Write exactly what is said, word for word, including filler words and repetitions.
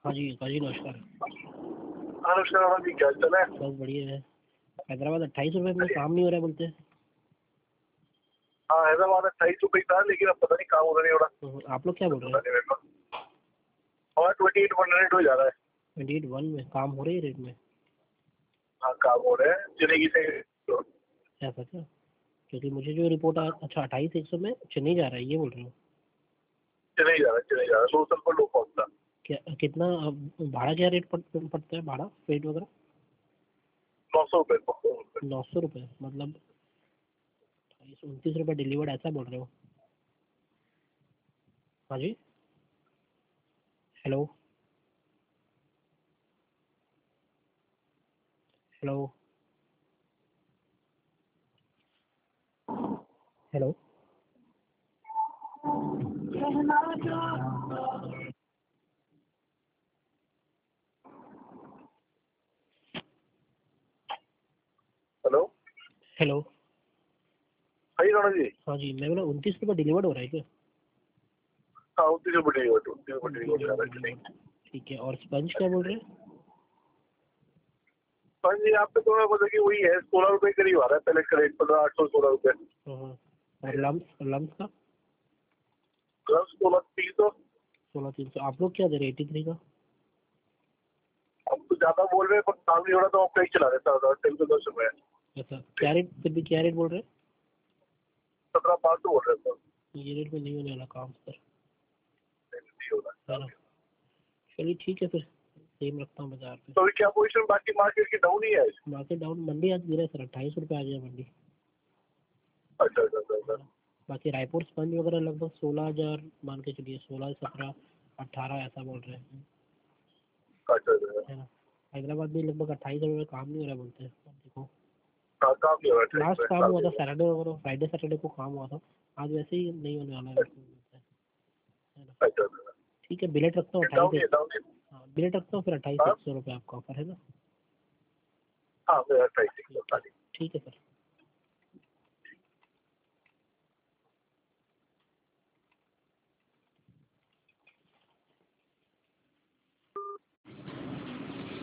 हाँ जी, हाँ जी, नमस्कार। हाँ नमस्कार जी, क्या चल रहा है? बस बढ़िया है। हैदराबाद अट्ठाईस रुपये में काम नहीं हो रहा है बोलते हैं। हाँ हैदराबाद अट्ठाईस रुपये था, लेकिन अब पता नहीं काम हो रहा नहीं हो रहा। तो आप लोग क्या बोल रहे हैं? पता नहीं मेरे को। और ट्वेंटी एट वन हंड्रेड हो जा रहा है। ट्वेंटी एट वन में काम हो रही है रेट में? हाँ काम हो रहे हैं, चलेगी से। ऐसा क्या? क्योंकि मुझे जो रिपोर्ट आया, अच्छा अट्ठाईस एक सौ में चेन्नई जा रहा है, ये बोल रहे हो? चले जा रहा है, चले जा रहा है, सोशल पर लो पहुंचता। क्या कितना अब भाड़ा क्या रेट पड़, पड़ता है भाड़ा रेट वगैरह? नौ सौ रुपये नौ सौ रुपये मतलब अट्ठाईस उनतीस रुपये डिलीवर्ड, ऐसा बोल रहे हो? हाँ जी, hello hello hello hello. Hello हाँ जी राणा जी। हाँ जी, मैं बोला उनतीस रुपये डिलीवर्ड हो रहा है क्या? हाँ उनतीस रुपये डिलीवर, उनतीस रुपये डिलीवर हो रहा है। ठीक है। और स्पंज क्या बोल रहे हैं? हाँ जी, यहाँ पे तो मतलब कि वही है, सोलह रुपये करीब आ रहा है पहले का रेट, पंद्रह आठ सौ सोलह रुपये। और लम्स लम्स का? ग्लव्स सोलह तीन सौ। सोलह तीन सौ। आप लोग क्या दे रहे एटी थ्री का? अब तो ज्यादा बोल रहे हैं, पर काम नहीं हो रहा तो आप कहीं चला देता था, तीन सौ दस रुपये। अच्छा, क्या रेट फिर भी क्या रेट बोल रहे हैं? सत्रह पाँच सौ बोल रहे थे। ये रेट में नहीं होने वाला काम सर, नहीं हो रहा है ना? चलिए ठीक है, फिर सेम रखता हूँ बाजार पे। तो अभी क्या पोजीशन, बाकी मार्केट की डाउन ही है? मार्केट डाउन, मंडी आज गिरा है सर, अट्ठाईस रुपये आ गया मंडी। अच्छा अच्छा अच्छा अच्छा। बाकी रायपुर स्पंज वगैरह लगभग सोलह हजार मान के चलिए, सोलह सत्रह अट्ठारह ऐसा बोल रहे हैं, अच्छा अच्छा। है ना? हैदराबाद भी लगभग अट्ठाईस रुपये में काम नहीं हो रहा बोलते हैं। अब देखो, हाँ काम नहीं हो रहा है, लास्ट ठीक है, काम काम हुआ नहीं था हो सैटरडे वगैरह, फ्राइडे सैटरडे को काम हुआ था। आज वैसे ही नहीं होने वाला है रहा बोलते हैं, है ना? है। अच्छा अच्छा। ठीक है, बिलेट रखता हूँ अट्ठाईस डाउन ही है, एक। डाउन ही है। हाँ बिलेट रखता हूँ फिर, अट्ठाईस हाँ एक सौ रुपये आपका ऑफर है ना? हाँ मेरा अट्ठाईस ठीक है, ठीक है सर।